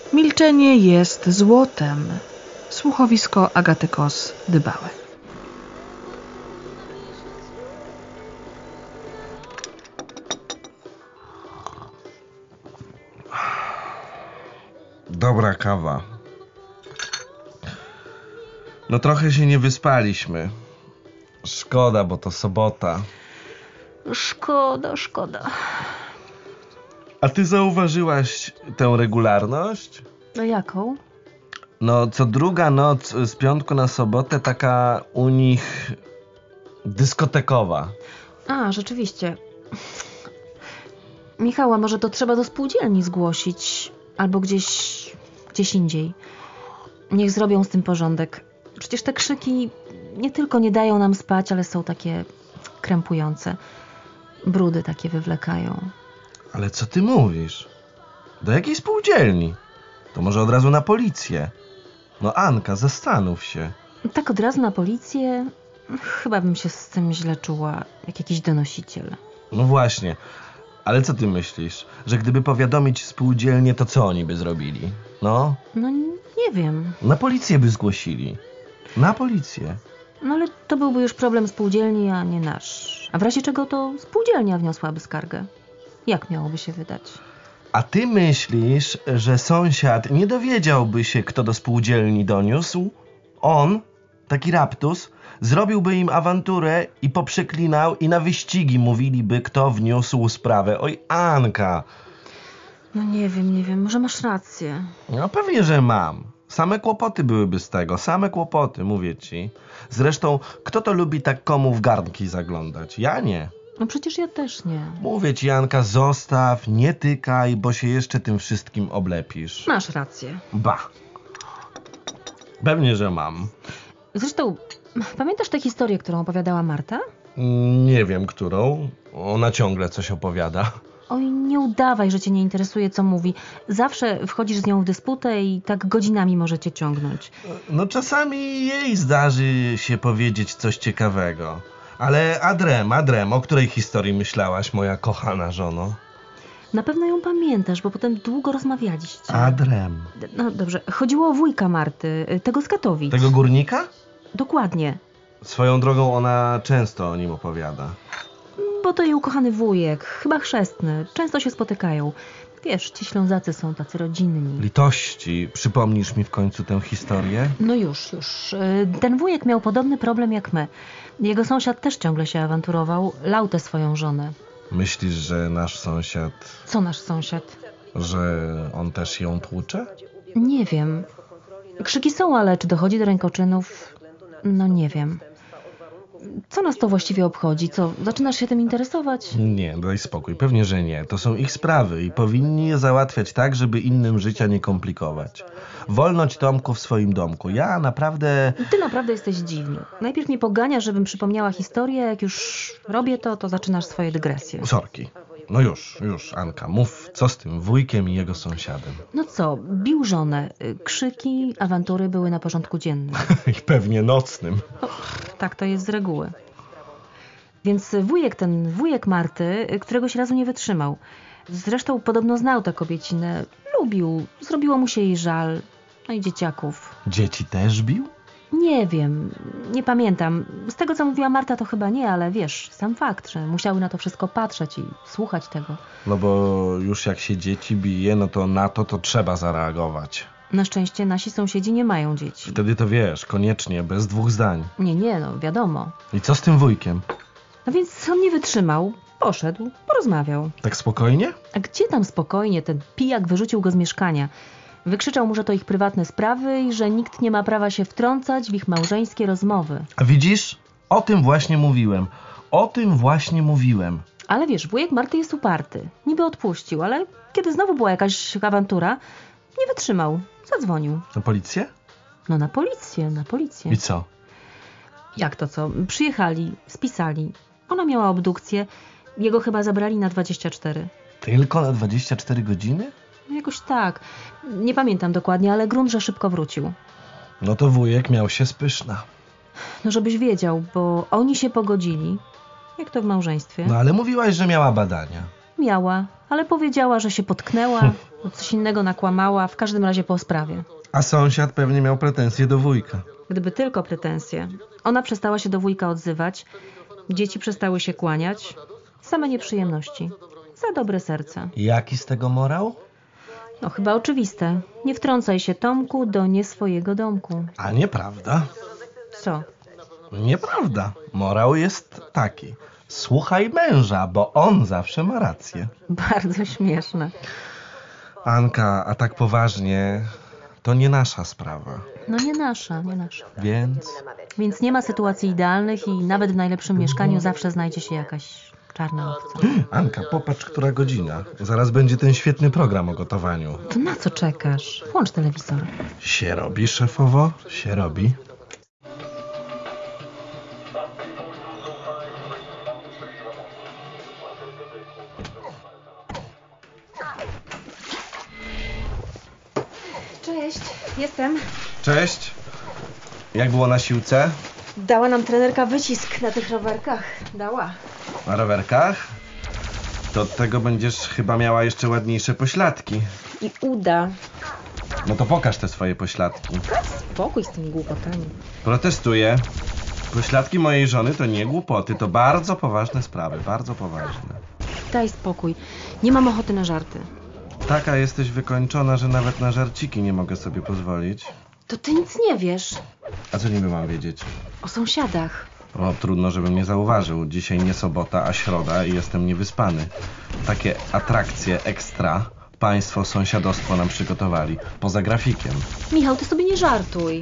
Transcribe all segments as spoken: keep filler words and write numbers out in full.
Milczenie jest złotem. Słuchowisko Agaty Kos-Dybałek. Dobra kawa. No trochę się nie wyspaliśmy. Szkoda, bo to sobota. Szkoda, szkoda. A ty zauważyłaś tę regularność? No jaką? No, co druga noc z piątku na sobotę taka u nich dyskotekowa. A, rzeczywiście. Michała, może to trzeba do spółdzielni zgłosić. Albo gdzieś, gdzieś indziej. Niech zrobią z tym porządek. Przecież te krzyki nie tylko nie dają nam spać, ale są takie krępujące. Brudy takie wywlekają. Ale co ty mówisz? Do jakiej spółdzielni? To może od razu na policję. No Anka, zastanów się. Tak od razu na policję? Chyba bym się z tym źle czuła, jak jakiś donosiciel. No właśnie. Ale co ty myślisz? Że gdyby powiadomić spółdzielnię, to co oni by zrobili? No? No nie wiem. Na policję by zgłosili. Na policję. No ale to byłby już problem spółdzielni, a nie nasz. A w razie czego to spółdzielnia wniosłaby skargę. Jak miałoby się wydać? A ty myślisz, że sąsiad nie dowiedziałby się, kto do spółdzielni doniósł? On, taki raptus, zrobiłby im awanturę i poprzeklinał i na wyścigi mówiliby, kto wniósł sprawę. Oj, Anka! No nie wiem, nie wiem, może masz rację. No pewnie, że mam. Same kłopoty byłyby z tego, same kłopoty, mówię ci. Zresztą, kto to lubi tak komu w garnki zaglądać? Ja nie. No przecież ja też nie. Mówię ci, Janka, zostaw, nie tykaj, bo się jeszcze tym wszystkim oblepisz. Masz rację. Ba. Pewnie, że mam. Zresztą, pamiętasz tę historię, którą opowiadała Marta? Nie wiem, którą. Ona ciągle coś opowiada. Oj, nie udawaj, że cię nie interesuje, co mówi. Zawsze wchodzisz z nią w dysputę i tak godzinami możecie ciągnąć. No czasami jej zdarzy się powiedzieć coś ciekawego. Ale Adrem, Adrem, o której historii myślałaś, moja kochana żono? Na pewno ją pamiętasz, bo potem długo rozmawialiście. Adrem. No dobrze, chodziło o wujka Marty, tego z Katowic. Tego górnika? Dokładnie. Swoją drogą ona często o nim opowiada. Bo to jej ukochany wujek, chyba chrzestny. Często się spotykają. Wiesz, ci Ślązacy są tacy rodzinni. Litości, przypomnisz mi w końcu tę historię? No już, już. Ten wujek miał podobny problem jak my. Jego sąsiad też ciągle się awanturował, lał tę swoją żonę. Myślisz, że nasz sąsiad... Co nasz sąsiad? Że on też ją tłucze? Nie wiem. Krzyki są, ale czy dochodzi do rękoczynów? No nie wiem. Co nas to właściwie obchodzi? Co, zaczynasz się tym interesować? Nie, daj spokój. Pewnie, że nie. To są ich sprawy i powinni je załatwiać tak, żeby innym życia nie komplikować. Wolność Tomku w swoim domku. Ja naprawdę... Ty naprawdę jesteś dziwny. Najpierw mnie poganiasz, żebym przypomniała historię. Jak już robię to, to zaczynasz swoje dygresje. Sorki. No już, już, Anka. Mów, co z tym wujkiem i jego sąsiadem. No co, bił żonę. Krzyki, awantury były na porządku dziennym. I pewnie nocnym. No, tak to jest z reguły. Więc wujek ten, wujek Marty, któregoś razu nie wytrzymał. Zresztą podobno znał tę kobiecinę. Lubił. Zrobiło mu się jej żal. No i dzieciaków. Dzieci też bił? Nie wiem. Nie pamiętam. Z tego, co mówiła Marta, to chyba nie, ale wiesz, sam fakt, że musiały na to wszystko patrzeć i słuchać tego. No bo już jak się dzieci bije, no to na to to trzeba zareagować. Na szczęście nasi sąsiedzi nie mają dzieci. Wtedy to wiesz, koniecznie, bez dwóch zdań. Nie, nie, no wiadomo. I co z tym wujkiem? No więc on nie wytrzymał, poszedł, porozmawiał. Tak spokojnie? A gdzie tam spokojnie? Ten pijak wyrzucił go z mieszkania. Wykrzyczał mu, że to ich prywatne sprawy i że nikt nie ma prawa się wtrącać w ich małżeńskie rozmowy. A widzisz? O tym właśnie mówiłem. O tym właśnie mówiłem. Ale wiesz, wujek Marty jest uparty. Niby odpuścił, ale kiedy znowu była jakaś awantura, nie wytrzymał. Zadzwonił. Na policję? No na policję, na policję. I co? Jak to co? Przyjechali, spisali. Ona miała obdukcję. Jego chyba zabrali na dwadzieścia cztery. Tylko na dwadzieścia cztery godziny? No jakoś tak. Nie pamiętam dokładnie, ale grunt, że szybko wrócił. No to wujek miał się spyszna. No żebyś wiedział, bo oni się pogodzili. Jak to w małżeństwie? No ale mówiłaś, że miała badania. Miała, ale powiedziała, że się potknęła, lub coś innego nakłamała, w każdym razie po sprawie. A sąsiad pewnie miał pretensje do wujka. Gdyby tylko pretensje. Ona przestała się do wujka odzywać, dzieci przestały się kłaniać. Same nieprzyjemności. Za dobre serce. Jaki z tego morał? No chyba oczywiste. Nie wtrącaj się, Tomku, do nie swojego domku. A nieprawda. Co? Nieprawda. Morał jest taki. Słuchaj męża, bo on zawsze ma rację. Bardzo śmieszne. Anka, a tak poważnie, to nie nasza sprawa. No nie nasza, nie nasza. Więc... Więc nie ma sytuacji idealnych i nawet w najlepszym mieszkaniu zawsze znajdzie się jakaś czarna owca. Anka, popatrz, która godzina. Zaraz będzie ten świetny program o gotowaniu. To na co czekasz? Włącz telewizor. Się robi, szefowo? Się robi. Cześć, jestem. Cześć. Jak było na siłce? Dała nam trenerka wycisk na tych rowerkach. Dała. Na rowerkach? To od tego będziesz chyba miała jeszcze ładniejsze pośladki. I uda. No to pokaż te swoje pośladki. Spokój z tymi głupotami. Protestuję. Pośladki mojej żony to nie głupoty, to bardzo poważne sprawy, bardzo poważne. Daj spokój. Nie mam ochoty na żarty. Taka jesteś wykończona, że nawet na żarciki nie mogę sobie pozwolić. To ty nic nie wiesz. A co niby mam wiedzieć? O sąsiadach. O, trudno, żebym nie zauważył. Dzisiaj nie sobota, a środa i jestem niewyspany. Takie atrakcje ekstra państwo sąsiadostwo nam przygotowali. Poza grafikiem. Michał, ty sobie nie żartuj.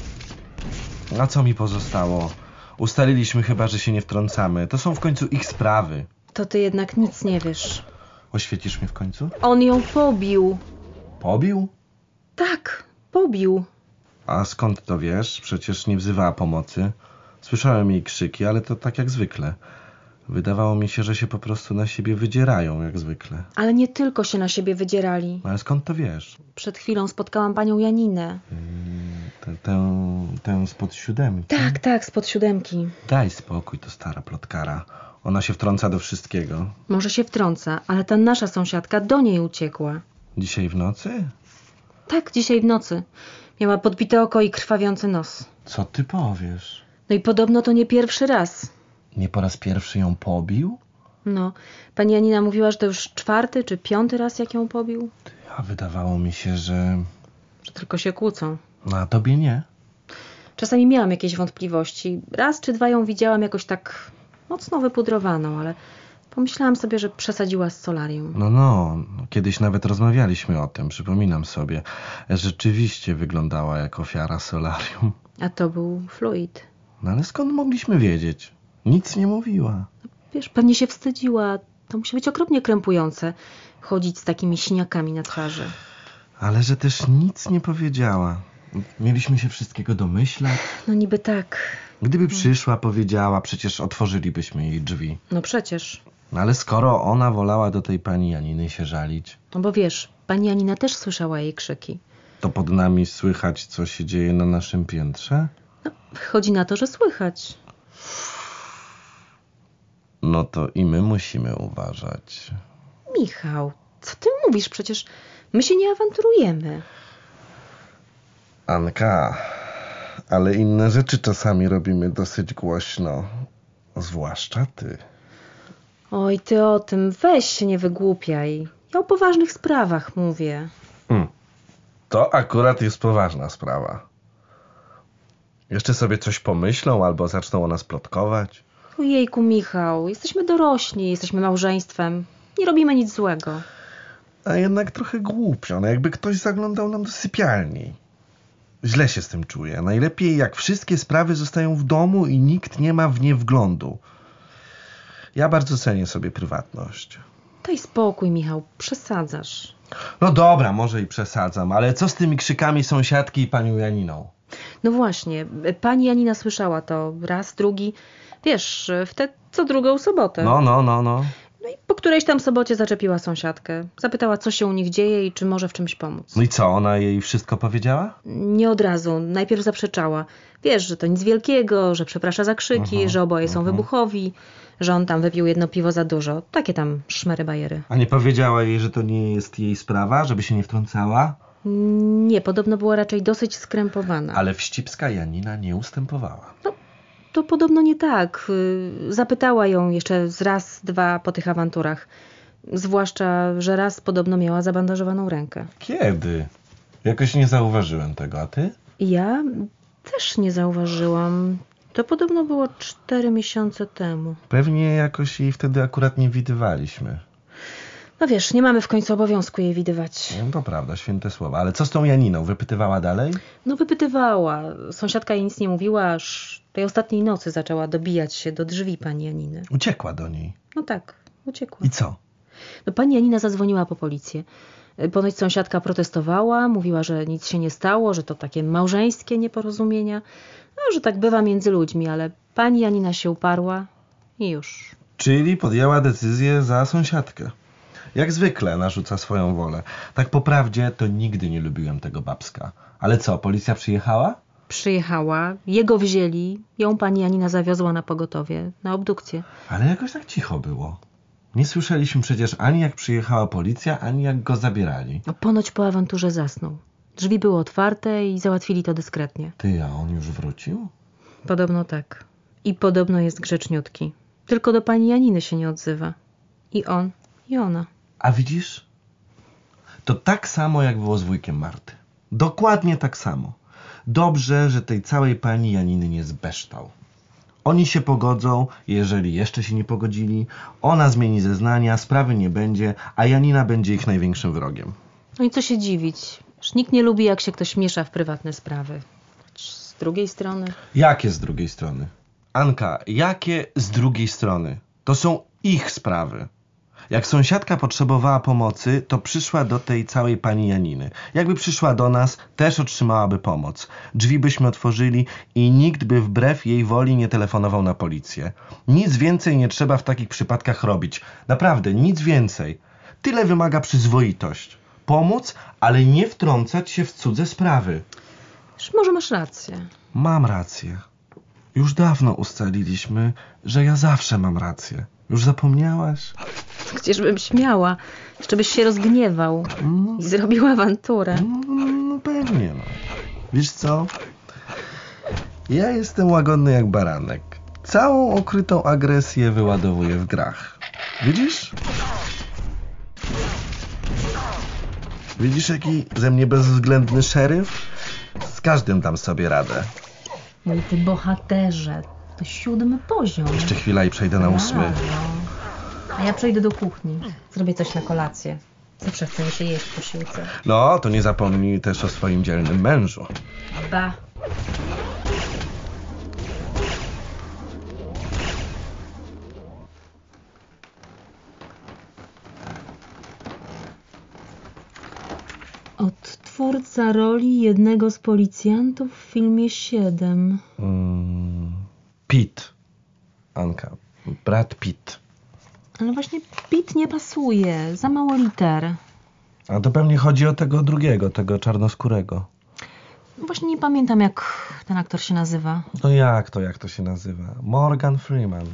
A co mi pozostało? Ustaliliśmy chyba, że się nie wtrącamy. To są w końcu ich sprawy. To ty jednak nic nie wiesz. Oświecisz mnie w końcu? On ją pobił. Pobił? Tak, pobił. A skąd to wiesz? Przecież nie wzywała pomocy. Słyszałem jej krzyki, ale to tak jak zwykle. Wydawało mi się, że się po prostu na siebie wydzierają, jak zwykle. Ale nie tylko się na siebie wydzierali. Ale skąd to wiesz? Przed chwilą spotkałam panią Janinę. Tę, tę, tę spod siódemki? Tak, tak, spod siódemki. Daj spokój, to stara plotkara. Ona się wtrąca do wszystkiego. Może się wtrąca, ale ta nasza sąsiadka do niej uciekła. Dzisiaj w nocy? Tak, dzisiaj w nocy. Miała podbite oko i krwawiący nos. Co ty powiesz? No i podobno to nie pierwszy raz. Nie po raz pierwszy ją pobił? No, pani Janina mówiła, że to już czwarty czy piąty raz, jak ją pobił. A wydawało mi się, że... Że tylko się kłócą. No, a tobie nie. Czasami miałam jakieś wątpliwości. Raz czy dwa ją widziałam jakoś tak mocno wypudrowaną, ale pomyślałam sobie, że przesadziła z solarium. No, no, kiedyś nawet rozmawialiśmy o tym, przypominam sobie. Rzeczywiście wyglądała jak ofiara solarium. A to był fluid. No ale skąd mogliśmy wiedzieć? Nic nie mówiła. Wiesz, pewnie się wstydziła. To musi być okropnie krępujące. Chodzić z takimi siniakami na twarzy. Ale że też nic nie powiedziała. Mieliśmy się wszystkiego domyślać. No niby tak. Gdyby przyszła, powiedziała, przecież otworzylibyśmy jej drzwi. No przecież. No ale skoro ona wolała do tej pani Janiny się żalić, No bo wiesz, pani Janina też słyszała jej krzyki. to pod nami słychać, co się dzieje na naszym piętrze? No, wychodzi na to, że słychać. No to i my musimy uważać. Michał, co ty mówisz? Przecież my się nie awanturujemy. Anka, ale inne rzeczy czasami robimy dosyć głośno. Zwłaszcza ty. Oj, ty o tym, weź się nie wygłupiaj. Ja o poważnych sprawach mówię. Hmm. To akurat jest poważna sprawa. Jeszcze sobie coś pomyślą albo zaczną o nas plotkować. Ojejku, Michał, jesteśmy dorośli, jesteśmy małżeństwem. Nie robimy nic złego. A jednak trochę głupio, no jakby ktoś zaglądał nam do sypialni. Źle się z tym czuję. Najlepiej jak wszystkie sprawy zostają w domu i nikt nie ma w nie wglądu. Ja bardzo cenię sobie prywatność. Daj spokój, Michał, przesadzasz. No dobra, może i przesadzam, ale co z tymi krzykami sąsiadki i panią Janiną? No właśnie, pani Janina słyszała to raz, drugi, wiesz, w tę co drugą sobotę. No, no, no, no. No i po którejś tam sobocie zaczepiła sąsiadkę. Zapytała, co się u nich dzieje i czy może w czymś pomóc. No i co, ona jej wszystko powiedziała? Nie od razu, najpierw zaprzeczała. Wiesz, że to nic wielkiego, że przeprasza za krzyki, Mhm, że oboje są mhm. wybuchowi, że on tam wypił jedno piwo za dużo. Takie tam szmery bajery. A nie powiedziała jej, że to nie jest jej sprawa, żeby się nie wtrącała? Nie, podobno była raczej dosyć skrępowana. Ale wścibska Janina nie ustępowała. No, to podobno nie tak. Y, Zapytała ją jeszcze z raz, dwa po tych awanturach. Zwłaszcza, że raz podobno miała zabandażowaną rękę. Kiedy? Jakoś nie zauważyłem tego, a ty? Ja też nie zauważyłam. To podobno było cztery miesiące temu. Pewnie jakoś jej wtedy akurat nie widywaliśmy. No wiesz, nie mamy w końcu obowiązku jej widywać. No to prawda, święte słowa. Ale co z tą Janiną? Wypytywała dalej? No wypytywała. Sąsiadka jej nic nie mówiła, aż tej ostatniej nocy zaczęła dobijać się do drzwi pani Janiny. Uciekła do niej. No tak, uciekła. I co? No pani Janina zadzwoniła po policję. Ponoć sąsiadka protestowała, mówiła, że nic się nie stało, że to takie małżeńskie nieporozumienia. No, że tak bywa między ludźmi, ale pani Janina się uparła i już. Czyli podjęła decyzję za sąsiadkę. Jak zwykle narzuca swoją wolę. Tak po prawdzie to nigdy nie lubiłem tego babska. Ale co, policja przyjechała? Przyjechała, jego wzięli, ją pani Janina zawiozła na pogotowie, na obdukcję. Ale jakoś tak cicho było. Nie słyszeliśmy przecież ani jak przyjechała policja, ani jak go zabierali. No, ponoć po awanturze zasnął. Drzwi były otwarte i załatwili to dyskretnie. Ty, a on już wrócił? Podobno tak. I podobno jest grzeczniutki. Tylko do pani Janiny się nie odzywa. I on, i ona. A widzisz? To tak samo jak było z wujkiem Marty. Dokładnie tak samo. Dobrze, że tej całej pani Janiny nie zbeształ. Oni się pogodzą, jeżeli jeszcze się nie pogodzili. Ona zmieni zeznania, sprawy nie będzie, a Janina będzie ich największym wrogiem. No i co się dziwić? Już nikt nie lubi, jak się ktoś miesza w prywatne sprawy. Choć z drugiej strony... Jakie z drugiej strony? Anka, jakie z drugiej strony? To są ich sprawy. Jak sąsiadka potrzebowała pomocy, to przyszła do tej całej pani Janiny. Jakby przyszła do nas, też otrzymałaby pomoc. Drzwi byśmy otworzyli i nikt by wbrew jej woli nie telefonował na policję. Nic więcej nie trzeba w takich przypadkach robić. Naprawdę, nic więcej. Tyle wymaga przyzwoitość. Pomóc, ale nie wtrącać się w cudze sprawy. Już może masz rację. Mam rację. Już dawno ustaliliśmy, że ja zawsze mam rację. Już zapomniałaś? Gdzieżbym śmiała. Jeszcze byś się rozgniewał i zrobił awanturę. No, no pewnie, no. Wiesz co? Ja jestem łagodny jak baranek. Całą okrytą agresję wyładowuję w grach. Widzisz? Widzisz, jaki ze mnie bezwzględny szeryf? Z każdym dam sobie radę. Mój ty bohaterze, to siódmy poziom. Jeszcze chwila i przejdę na ósmy. Brawo. A ja przejdę do kuchni. Zrobię coś na kolację. Zawsze chce mi się jeść w posiłce. No, to nie zapomnij też o swoim dzielnym mężu. Ba. Odtwórca roli jednego z policjantów w filmie siedem. Mm, Pitt. Anka. Brad Pitt. Ale właśnie Pitt nie pasuje. Za mało liter. A to pewnie chodzi o tego drugiego, tego czarnoskórego. No właśnie nie pamiętam, jak ten aktor się nazywa. No jak to, jak to się nazywa? Morgan Freeman.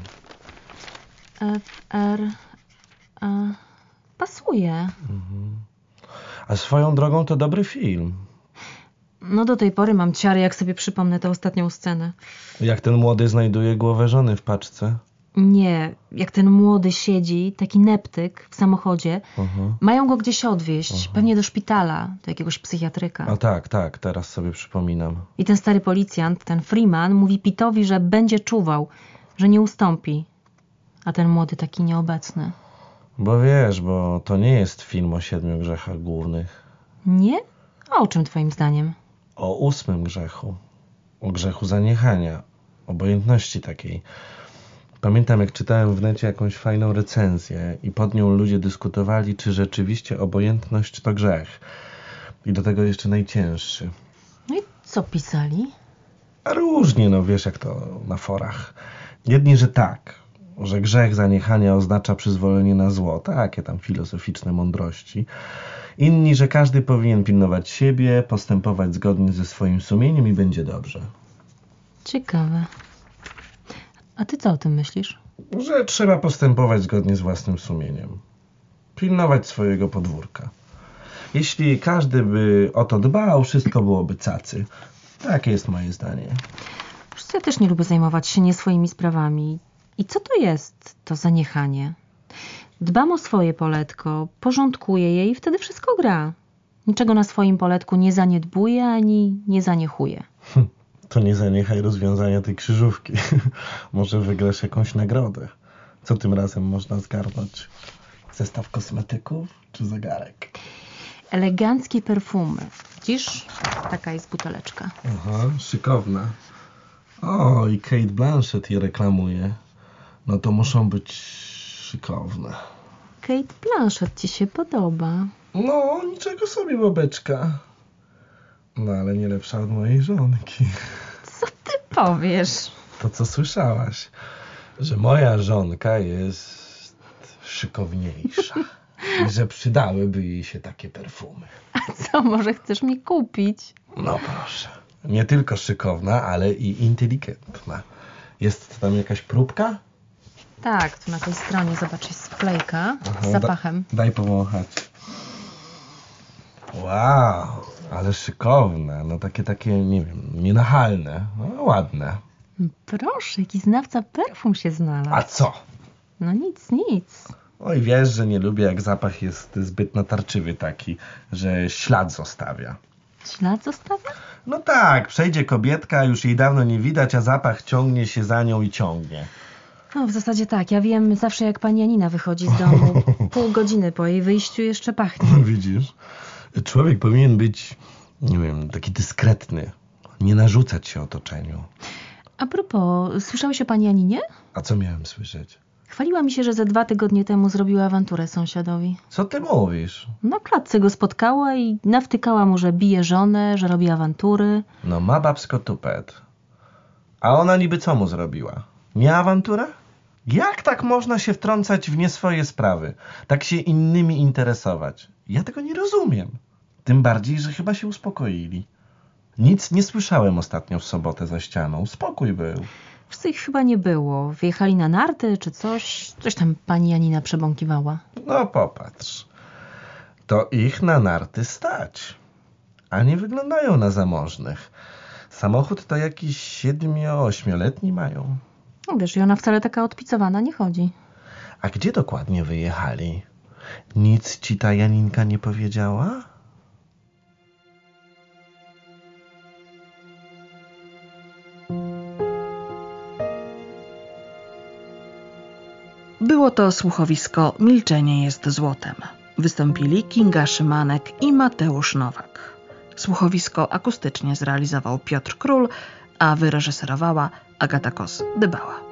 F R A. Pasuje. Mhm. A swoją drogą to dobry film. No do tej pory mam ciary, jak sobie przypomnę tę ostatnią scenę. Jak ten młody znajduje głowę żony w paczce. Nie, jak ten młody siedzi, taki neptyk w samochodzie. Mhm. Mają go gdzieś odwieźć, Mhm. pewnie do szpitala, do jakiegoś psychiatryka. A tak, tak, teraz sobie przypominam. I ten stary policjant, ten Freeman, mówi Pittowi, że będzie czuwał, że nie ustąpi. A ten młody taki nieobecny. Bo wiesz, bo to nie jest film o siedmiu grzechach głównych. Nie? A o czym twoim zdaniem? O ósmym grzechu. O grzechu zaniechania. Obojętności takiej. Pamiętam, jak czytałem w necie jakąś fajną recenzję i pod nią ludzie dyskutowali, czy rzeczywiście obojętność to grzech. I do tego jeszcze najcięższy. No i co pisali? A różnie, no wiesz jak to na forach. Jedni, że tak, że grzech zaniechania oznacza przyzwolenie na zło. Takie tam filozoficzne mądrości. Inni, że każdy powinien pilnować siebie, postępować zgodnie ze swoim sumieniem i będzie dobrze. Ciekawe. A ty co o tym myślisz? że trzeba postępować zgodnie z własnym sumieniem. Pilnować swojego podwórka. Jeśli każdy by o to dbał, wszystko byłoby cacy. Takie jest moje zdanie. Ja też nie lubię zajmować się nie swoimi sprawami. I co to jest, to zaniechanie? Dbam o swoje poletko, porządkuję je i wtedy wszystko gra. Niczego na swoim poletku nie zaniedbuję ani nie zaniechuję. To nie zaniechaj rozwiązania tej krzyżówki. Może wygrasz jakąś nagrodę. Co tym razem można zgarnąć? Zestaw kosmetyków czy zegarek? Eleganckie perfumy. Widzisz? Taka jest buteleczka. Aha, szykowna. O, i Kate Blanchett je reklamuje. No to muszą być szykowne. Kate Blanchett ci się podoba. No, niczego sobie, babeczka. No, ale nie lepsza od mojej żonki. Co ty powiesz? To, co słyszałaś, że moja żonka jest szykowniejsza i że przydałyby jej się takie perfumy. A co, może chcesz mi kupić? No proszę. Nie tylko szykowna, ale i inteligentna. Jest tam jakaś próbka? Tak, tu na tej stronie, zobacz, jest wklejka Aha, z zapachem. Da, daj powąchać. Wow, ale szykowne. No takie, takie, nie wiem, nienachalne. No, ładne. Proszę, jaki znawca perfum się znalazł. A co? No nic, nic. Oj, wiesz, że nie lubię, jak zapach jest zbyt natarczywy taki, że ślad zostawia. Ślad zostawia? No tak, przejdzie kobietka, już jej dawno nie widać, a zapach ciągnie się za nią i ciągnie. No w zasadzie tak, ja wiem zawsze jak pani Janina wychodzi z domu. Pół godziny po jej wyjściu jeszcze pachnie. Widzisz? Człowiek powinien być, nie wiem, taki dyskretny. Nie narzucać się otoczeniu. A propos, słyszałeś o pani Janinie? A co miałem słyszeć? Chwaliła mi się, że ze dwa tygodnie temu zrobiła awanturę sąsiadowi. Co ty mówisz? Na klatce go spotkała i nawtykała mu, że bije żonę, że robi awantury. No ma babsko tupet. A ona niby co mu zrobiła? Nie awanturę? Jak tak można się wtrącać w nie swoje sprawy? Tak się innymi interesować? Ja tego nie rozumiem. Tym bardziej, że chyba się uspokoili. Nic nie słyszałem ostatnio w sobotę za ścianą. Spokój był. Wszyscy ich chyba nie było. Wjechali na narty czy coś. Coś tam pani Janina przebąkiwała. No popatrz. To ich na narty stać. A nie wyglądają na zamożnych. Samochód to jakiś siedmiu-ośmioletni mają. No wiesz, i ona wcale taka odpicowana nie chodzi. A gdzie dokładnie wyjechali? Nic ci ta Janinka nie powiedziała? Było to słuchowisko Milczenie jest złotem. Wystąpili Kinga Szymanek i Mateusz Nowak. Słuchowisko akustycznie zrealizował Piotr Król, a wyreżyserowała Agata Kos-Dybała.